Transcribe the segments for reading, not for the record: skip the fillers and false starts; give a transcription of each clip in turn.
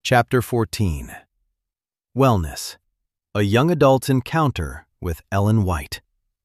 Chapter 14. Wellness. A Young Adult's Encounter with Ellen White.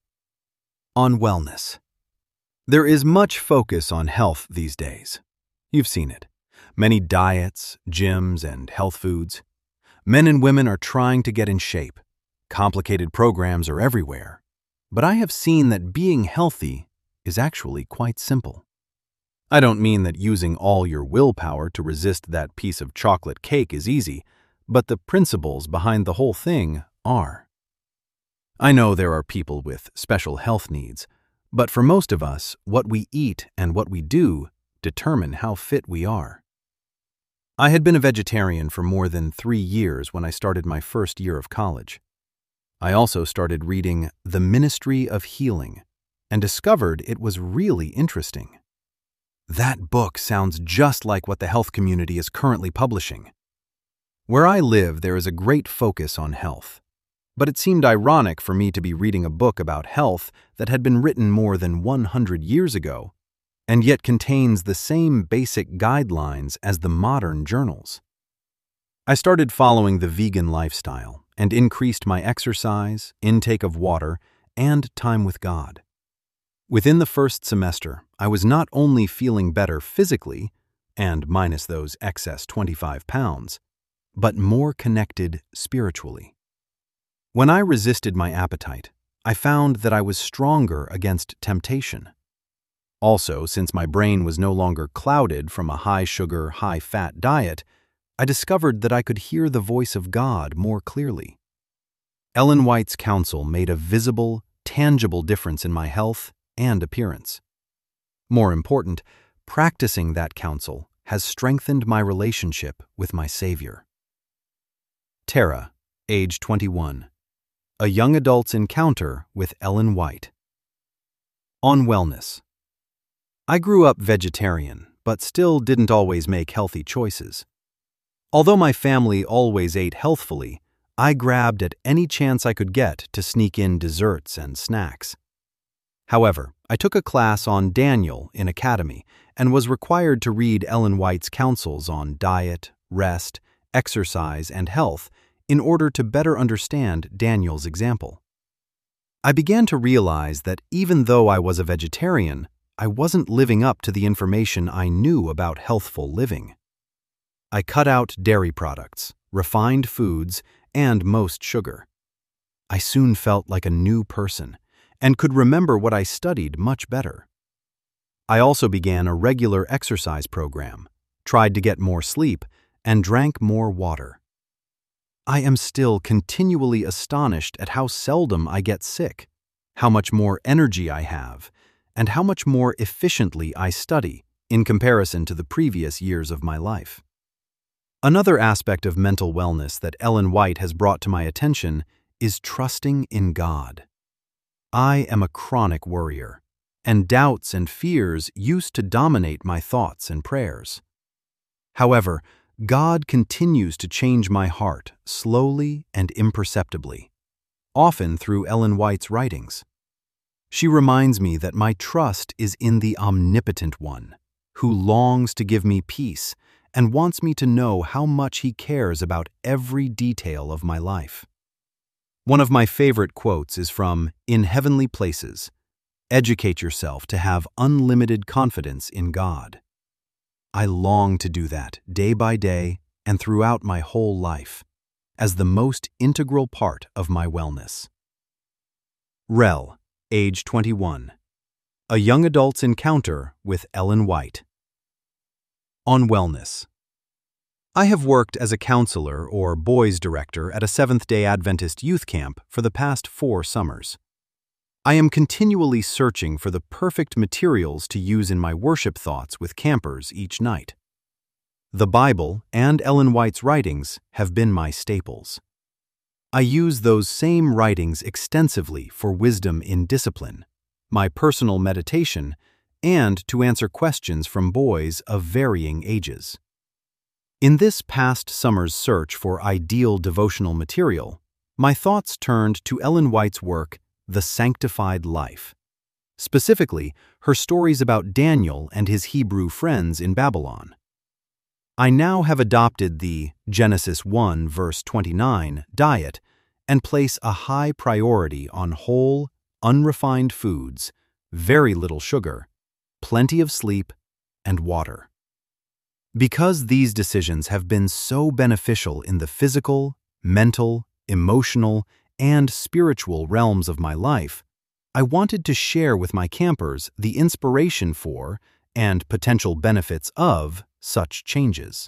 On wellness. There is much focus on health these days. You've seen it. Many diets, gyms, and health foods. Men and women are trying to get in shape. Complicated programs are everywhere. But I have seen that being healthy is actually quite simple. I don't mean that using all your willpower to resist that piece of chocolate cake is easy, but the principles behind the whole thing are. I know there are people with special health needs, but for most of us, what we eat and what we do determine how fit we are. I had been a vegetarian for more than 3 years when I started my first year of college. I also started reading The Ministry of Healing and discovered it was really interesting. That book sounds just like what the health community is currently publishing. Where I live, there is a great focus on health. But it seemed ironic for me to be reading a book about health that had been written more than 100 years ago, and yet contains the same basic guidelines as the modern journals. I started following the vegan lifestyle and increased my exercise, intake of water, and time with God. Within the first semester, I was not only feeling better physically, and minus those excess 25 pounds, but more connected spiritually. When I resisted my appetite, I found that I was stronger against temptation. Also, since my brain was no longer clouded from a high-sugar, high-fat diet, I discovered that I could hear the voice of God more clearly. Ellen White's counsel made a visible, tangible difference in my health and appearance. More important, practicing that counsel has strengthened my relationship with my Savior. Tara, age 21. A Young Adult's Encounter with Ellen White. On wellness. I grew up vegetarian, but still didn't always make healthy choices. Although my family always ate healthfully, I grabbed at any chance I could get to sneak in desserts and snacks. However, I took a class on Daniel in Academy and was required to read Ellen White's counsels on diet, rest, exercise, and health in order to better understand Daniel's example. I began to realize that even though I was a vegetarian, I wasn't living up to the information I knew about healthful living. I cut out dairy products, refined foods, and most sugar. I soon felt like a new person and could remember what I studied much better. I also began a regular exercise program, tried to get more sleep, and drank more water. I am still continually astonished at how seldom I get sick, how much more energy I have, and how much more efficiently I study in comparison to the previous years of my life. Another aspect of mental wellness that Ellen White has brought to my attention is trusting in God. I am a chronic worrier, and doubts and fears used to dominate my thoughts and prayers. However, God continues to change my heart slowly and imperceptibly, often through Ellen White's writings. She reminds me that my trust is in the Omnipotent One, who longs to give me peace and wants me to know how much He cares about every detail of my life. One of my favorite quotes is from In Heavenly Places, "Educate yourself to have unlimited confidence in God." I long to do that day by day and throughout my whole life, as the most integral part of my wellness. Rel, age 21. A Young Adult's Encounter with Ellen White. On wellness. I have worked as a counselor or boys director at a Seventh-day Adventist youth camp for the past 4 summers. I am continually searching for the perfect materials to use in my worship thoughts with campers each night. The Bible and Ellen White's writings have been my staples. I use those same writings extensively for wisdom in discipline, my personal meditation, and to answer questions from boys of varying ages. In this past summer's search for ideal devotional material, my thoughts turned to Ellen White's work, The Sanctified Life, specifically her stories about Daniel and his Hebrew friends in Babylon. I now have adopted the Genesis 1 verse 29 diet and place a high priority on whole, unrefined foods, very little sugar, plenty of sleep, and water. Because these decisions have been so beneficial in the physical, mental, emotional, and spiritual realms of my life, I wanted to share with my campers the inspiration for and potential benefits of such changes.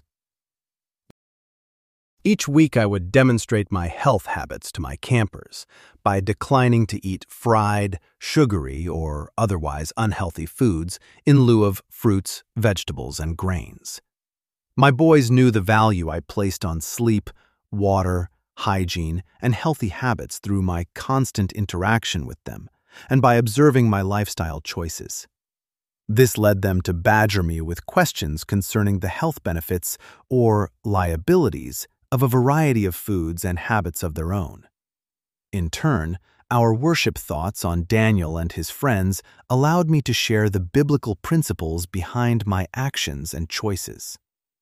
Each week I would demonstrate my health habits to my campers by declining to eat fried, sugary, or otherwise unhealthy foods in lieu of fruits, vegetables, and grains. My boys knew the value I placed on sleep, water, hygiene, and healthy habits through my constant interaction with them and by observing my lifestyle choices. This led them to badger me with questions concerning the health benefits or liabilities of a variety of foods and habits of their own. In turn, our worship thoughts on Daniel and his friends allowed me to share the biblical principles behind my actions and choices.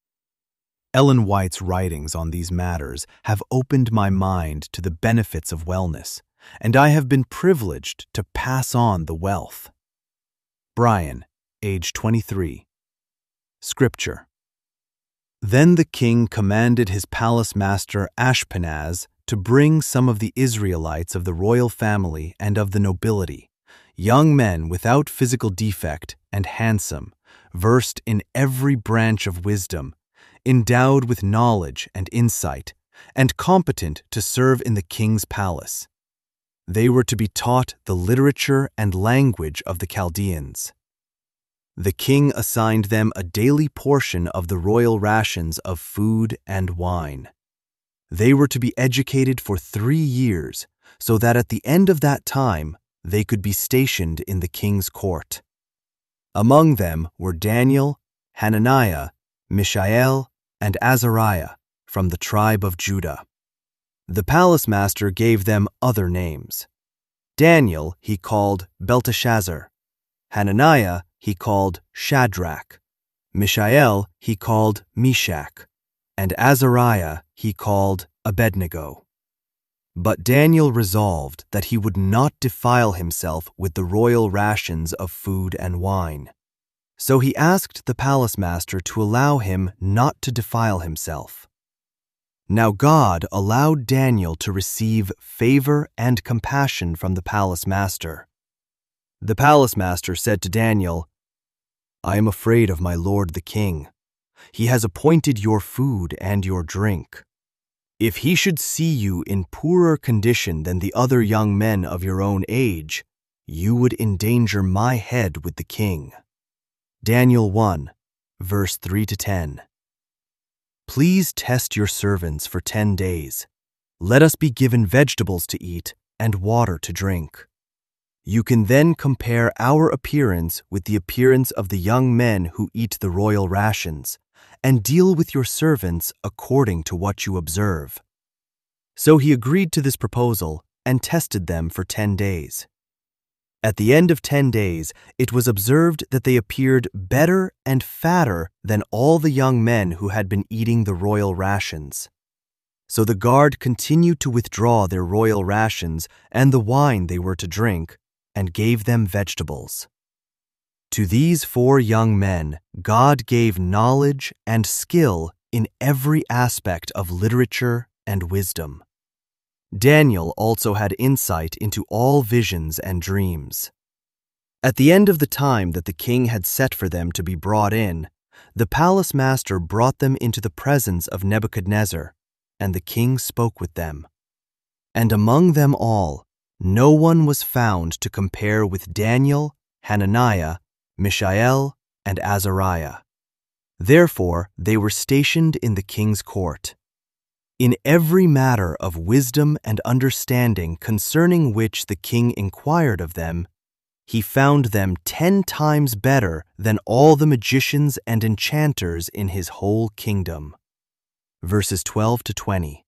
Ellen White's writings on these matters have opened my mind to the benefits of wellness, and I have been privileged to pass on the wealth. Brian, age 23. Scripture. Then the king commanded his palace master Ashpenaz to bring some of the Israelites of the royal family and of the nobility, young men without physical defect and handsome, versed in every branch of wisdom, endowed with knowledge and insight, and competent to serve in the king's palace. They were to be taught the literature and language of the Chaldeans. The king assigned them a daily portion of the royal rations of food and wine. They were to be educated for 3 years, so that at the end of that time they could be stationed in the king's court. Among them were Daniel, Hananiah, Mishael, and Azariah from the tribe of Judah. The palace master gave them other names. Daniel he called Belteshazzar, Hananiah he called Shadrach, Mishael he called Meshach, and Azariah he called Abednego. But Daniel resolved that he would not defile himself with the royal rations of food and wine. So he asked the palace master to allow him not to defile himself. Now God allowed Daniel to receive favor and compassion from the palace master. The palace master said to Daniel, I am afraid of my lord the king. He has appointed your food and your drink. If he should see you in poorer condition than the other young men of your own age, you would endanger my head with the king. Daniel 1, verse 3-10. Please test your servants for 10 days. Let us be given vegetables to eat and water to drink. You can then compare our appearance with the appearance of the young men who eat the royal rations, and deal with your servants according to what you observe. So he agreed to this proposal and tested them for 10 days. At the end of 10 days, it was observed that they appeared better and fatter than all the young men who had been eating the royal rations. So the guard continued to withdraw their royal rations and the wine they were to drink, and gave them vegetables. To these 4 young men, God gave knowledge and skill in every aspect of literature and wisdom. Daniel also had insight into all visions and dreams. At the end of the time that the king had set for them to be brought in, the palace master brought them into the presence of Nebuchadnezzar, and the king spoke with them. And among them all, no one was found to compare with Daniel, Hananiah, Mishael, and Azariah. Therefore, they were stationed in the king's court. In every matter of wisdom and understanding concerning which the king inquired of them, he found them 10 times better than all the magicians and enchanters in his whole kingdom. Verses 12-20.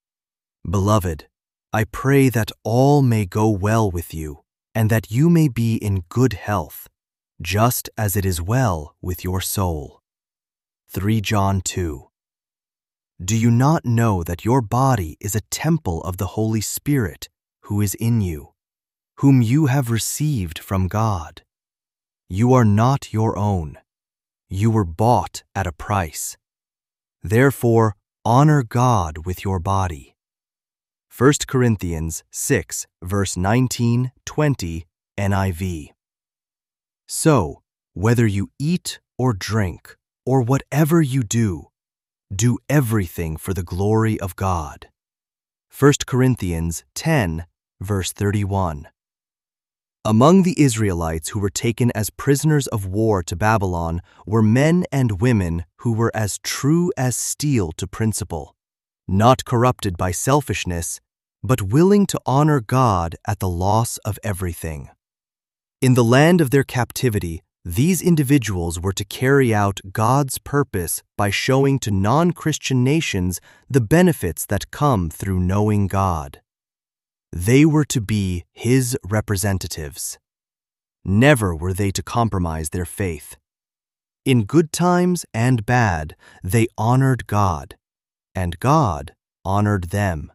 Beloved, I pray that all may go well with you, and that you may be in good health, just as it is well with your soul. 3 John 2. Do you not know that your body is a temple of the Holy Spirit who is in you, whom you have received from God? You are not your own. You were bought at a price. Therefore, honor God with your body. 1 Corinthians 6, verse 19, 20, NIV. So, whether you eat or drink, or whatever you do everything for the glory of God. 1 Corinthians 10, verse 31. Among the Israelites who were taken as prisoners of war to Babylon were men and women who were as true as steel to principle, not corrupted by selfishness, but willing to honor God at the loss of everything. In the land of their captivity, these individuals were to carry out God's purpose by showing to non-Christian nations the benefits that come through knowing God. They were to be His representatives. Never were they to compromise their faith. In good times and bad, they honored God, and God honored them.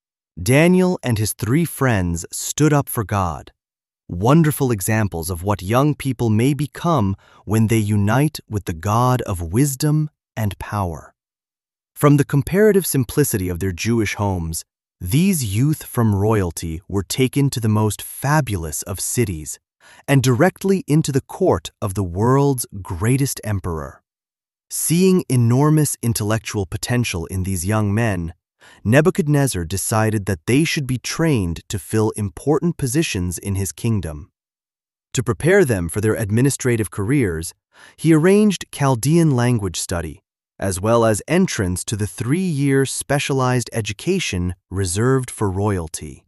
Daniel and his 3 friends stood up for God. Wonderful examples of what young people may become when they unite with the God of wisdom and power. From the comparative simplicity of their Jewish homes, these youth from royalty were taken to the most fabulous of cities and directly into the court of the world's greatest emperor. Seeing enormous intellectual potential in these young men, Nebuchadnezzar decided that they should be trained to fill important positions in his kingdom. To prepare them for their administrative careers, he arranged Chaldean language study, as well as entrance to the 3-year specialized education reserved for royalty.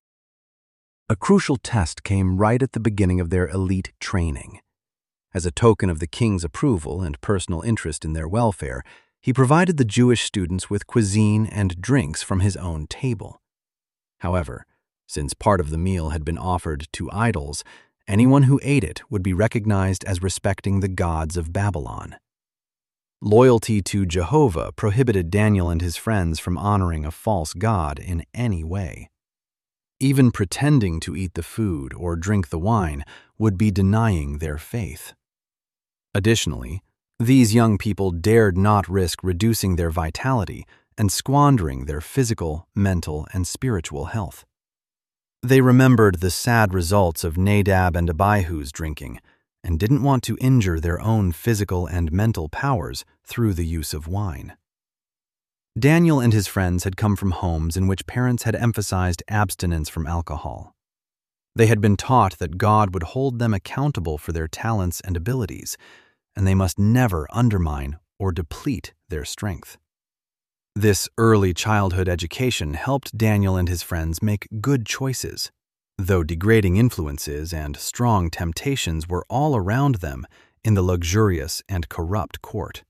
A crucial test came right at the beginning of their elite training. As a token of the king's approval and personal interest in their welfare, he provided the Jewish students with cuisine and drinks from his own table. However, since part of the meal had been offered to idols, anyone who ate it would be recognized as respecting the gods of Babylon. Loyalty to Jehovah prohibited Daniel and his friends from honoring a false god in any way. Even pretending to eat the food or drink the wine would be denying their faith. Additionally, these young people dared not risk reducing their vitality and squandering their physical, mental, and spiritual health. They remembered the sad results of Nadab and Abihu's drinking and didn't want to injure their own physical and mental powers through the use of wine. Daniel and his friends had come from homes in which parents had emphasized abstinence from alcohol. They had been taught that God would hold them accountable for their talents and abilities, and they must never undermine or deplete their strength. This early childhood education helped Daniel and his friends make good choices, though degrading influences and strong temptations were all around them in the luxurious and corrupt court.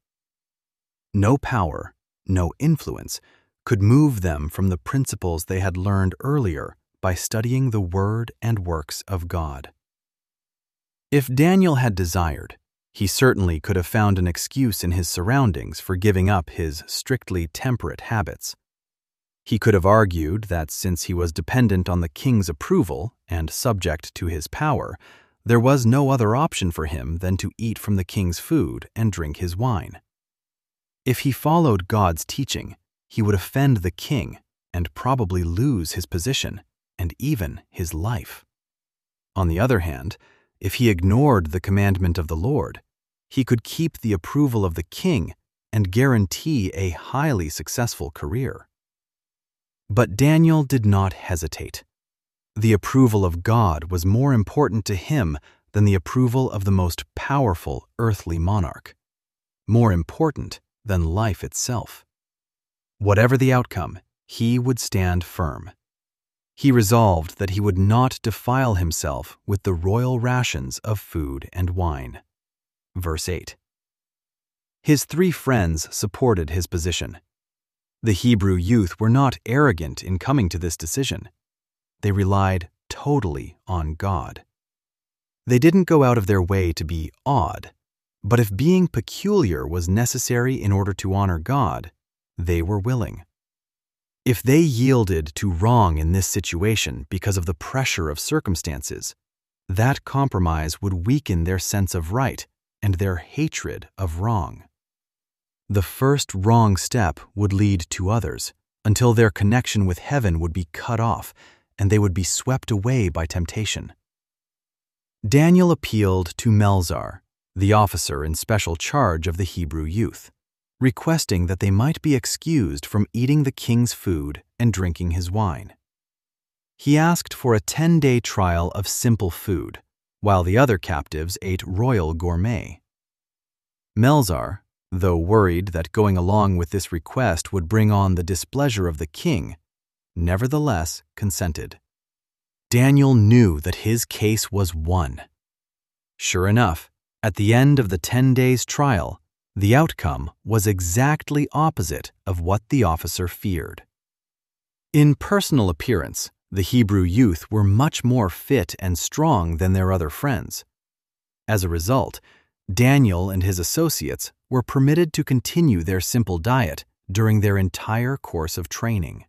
No power, no influence could move them from the principles they had learned earlier by studying the Word and works of God. If Daniel had desired, he certainly could have found an excuse in his surroundings for giving up his strictly temperate habits. He could have argued that since he was dependent on the king's approval and subject to his power, there was no other option for him than to eat from the king's food and drink his wine. If he followed God's teaching, he would offend the king and probably lose his position and even his life. On the other hand, if he ignored the commandment of the Lord, he could keep the approval of the king and guarantee a highly successful career. But Daniel did not hesitate. The approval of God was more important to him than the approval of the most powerful earthly monarch, more important than life itself. Whatever the outcome, he would stand firm. He resolved that he would not defile himself with the royal rations of food and wine. Verse 8. His 3 friends supported his position. The Hebrew youth were not arrogant in coming to this decision. They relied totally on God. They didn't go out of their way to be odd. But if being peculiar was necessary in order to honor God, they were willing. If they yielded to wrong in this situation because of the pressure of circumstances, that compromise would weaken their sense of right and their hatred of wrong. The first wrong step would lead to others until their connection with heaven would be cut off and they would be swept away by temptation. Daniel appealed to Melzar, the officer in special charge of the Hebrew youth, requesting that they might be excused from eating the king's food and drinking his wine. He asked for a 10-day trial of simple food, while the other captives ate royal gourmet. Melzar, though worried that going along with this request would bring on the displeasure of the king, nevertheless consented. Daniel knew that his case was won. Sure enough, at the end of the 10 days' trial, the outcome was exactly opposite of what the officer feared. In personal appearance, the Hebrew youth were much more fit and strong than their other friends. As a result, Daniel and his associates were permitted to continue their simple diet during their entire course of training.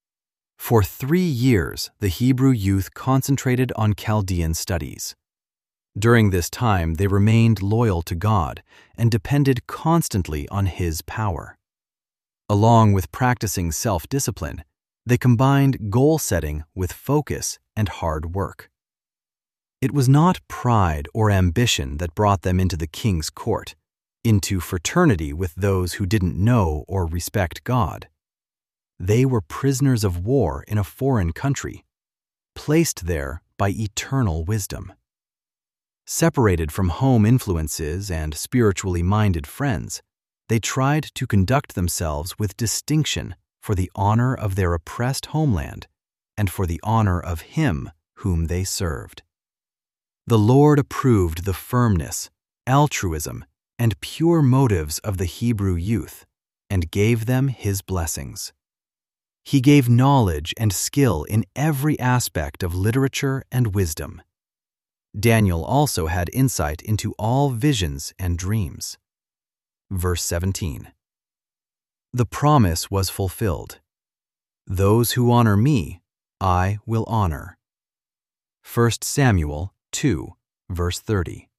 For 3 years, the Hebrew youth concentrated on Chaldean studies. During this time, they remained loyal to God and depended constantly on His power. Along with practicing self-discipline, they combined goal-setting with focus and hard work. It was not pride or ambition that brought them into the king's court, into fraternity with those who didn't know or respect God. They were prisoners of war in a foreign country, placed there by eternal wisdom. Separated from home influences and spiritually minded friends, they tried to conduct themselves with distinction for the honor of their oppressed homeland and for the honor of Him whom they served. The Lord approved the firmness, altruism, and pure motives of the Hebrew youth and gave them His blessings. He gave knowledge and skill in every aspect of literature and wisdom. Daniel also had insight into all visions and dreams. Verse 17. The promise was fulfilled. Those who honor me, I will honor. 1 Samuel 2, verse 30.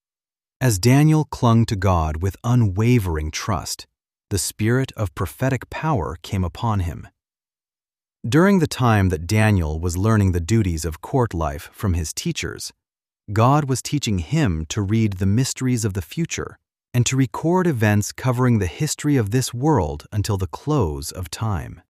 As Daniel clung to God with unwavering trust, the spirit of prophetic power came upon him. During the time that Daniel was learning the duties of court life from his teachers, God was teaching him to read the mysteries of the future and to record events covering the history of this world until the close of time.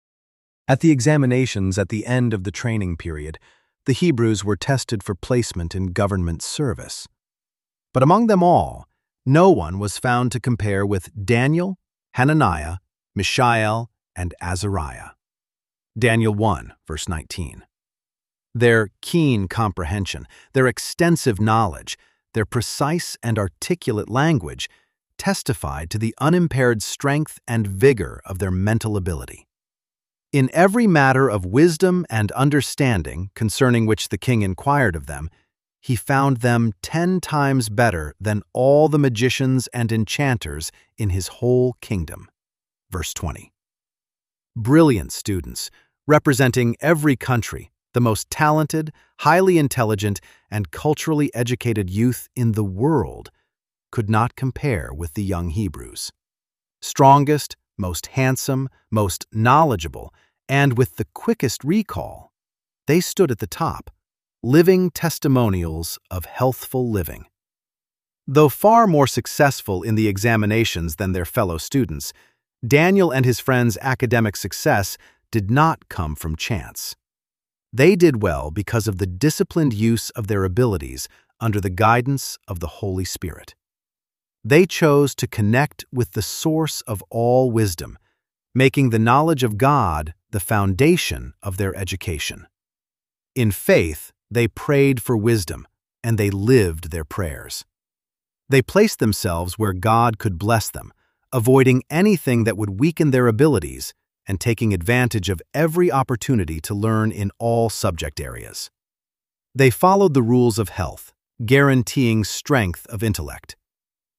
At the examinations at the end of the training period, the Hebrews were tested for placement in government service. But among them all, no one was found to compare with Daniel, Hananiah, Mishael, and Azariah. Daniel 1, verse 19. Their keen comprehension, their extensive knowledge, their precise and articulate language testified to the unimpaired strength and vigor of their mental ability. In every matter of wisdom and understanding concerning which the king inquired of them, he found them 10 times better than all the magicians and enchanters in his whole kingdom. Verse 20. Brilliant students, representing every country, the most talented, highly intelligent, and culturally educated youth in the world, could not compare with the young Hebrews. Strongest, most handsome, most knowledgeable, and with the quickest recall, they stood at the top, living testimonials of healthful living. Though far more successful in the examinations than their fellow students, Daniel and his friends' academic success did not come from chance. They did well because of the disciplined use of their abilities under the guidance of the Holy Spirit. They chose to connect with the source of all wisdom, making the knowledge of God the foundation of their education. In faith, they prayed for wisdom, and they lived their prayers. They placed themselves where God could bless them, avoiding anything that would weaken their abilities and taking advantage of every opportunity to learn in all subject areas. They followed the rules of health, guaranteeing strength of intellect.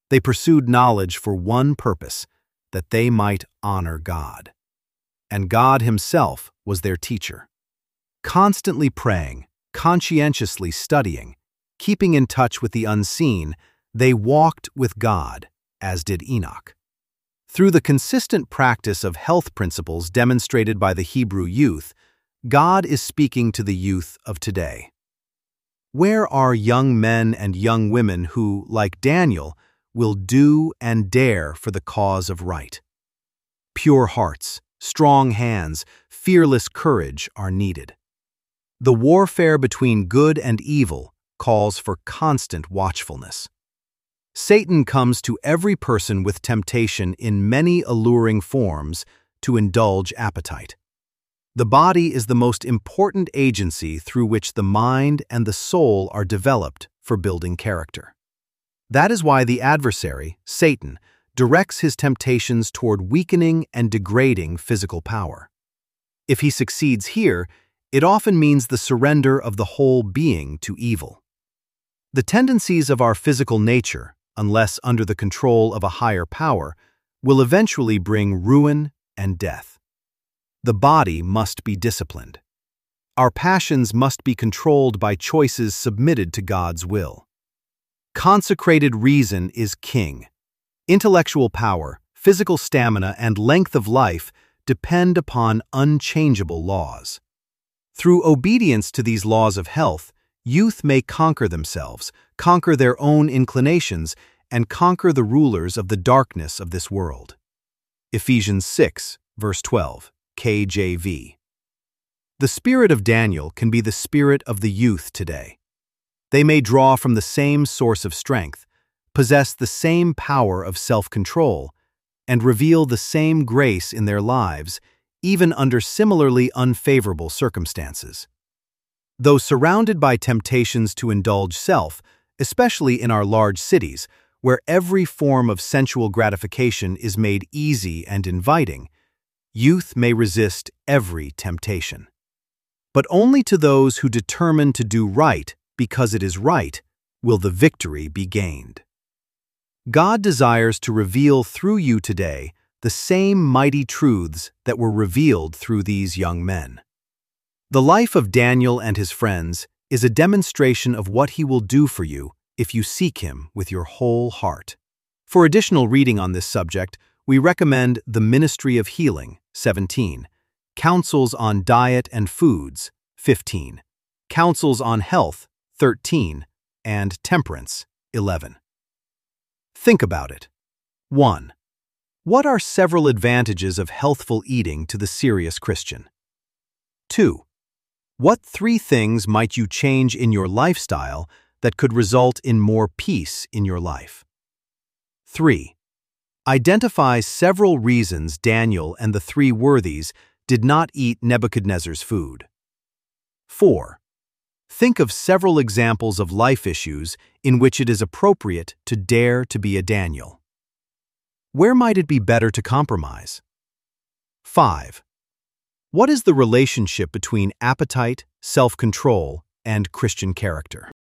They pursued knowledge for one purpose, that they might honor God. And God Himself was their teacher. Constantly praying, conscientiously studying, keeping in touch with the unseen, they walked with God, as did Enoch. Through the consistent practice of health principles demonstrated by the Hebrew youth, God is speaking to the youth of today. Where are young men and young women who, like Daniel, will do and dare for the cause of right? Pure hearts, strong hands, fearless courage are needed. The warfare between good and evil calls for constant watchfulness. Satan comes to every person with temptation in many alluring forms to indulge appetite. The body is the most important agency through which the mind and the soul are developed for building character. That is why the adversary, Satan, directs his temptations toward weakening and degrading physical power. If he succeeds here, it often means the surrender of the whole being to evil. The tendencies of our physical nature, unless under the control of a higher power, will eventually bring ruin and death. The body must be disciplined. Our passions must be controlled by choices submitted to God's will. Consecrated reason is king. Intellectual power, physical stamina, and length of life depend upon unchangeable laws. Through obedience to these laws of health, youth may conquer themselves, conquer their own inclinations, and conquer the rulers of the darkness of this world. Ephesians 6, verse 12, KJV. The spirit of Daniel can be the spirit of the youth today. They may draw from the same source of strength, possess the same power of self-control, and reveal the same grace in their lives, even under similarly unfavorable circumstances. Though surrounded by temptations to indulge self, especially in our large cities, where every form of sensual gratification is made easy and inviting, youth may resist every temptation. But only to those who determine to do right because it is right will the victory be gained. God desires to reveal through you today the same mighty truths that were revealed through these young men. The life of Daniel and his friends is a demonstration of what he will do for you if you seek him with your whole heart. For additional reading on this subject, we recommend The Ministry of Healing, 17, Counsels on Diet and Foods, 15, Counsels on Health, 13, and Temperance, 11. Think about it. 1. What are several advantages of healthful eating to the serious Christian? 2. What 3 things might you change in your lifestyle that could result in more peace in your life? 3. Identify several reasons Daniel and the 3 worthies did not eat Nebuchadnezzar's food. 4. Think of several examples of life issues in which it is appropriate to dare to be a Daniel. Where might it be better to compromise? 5. What is the relationship between appetite, self-control, and Christian character?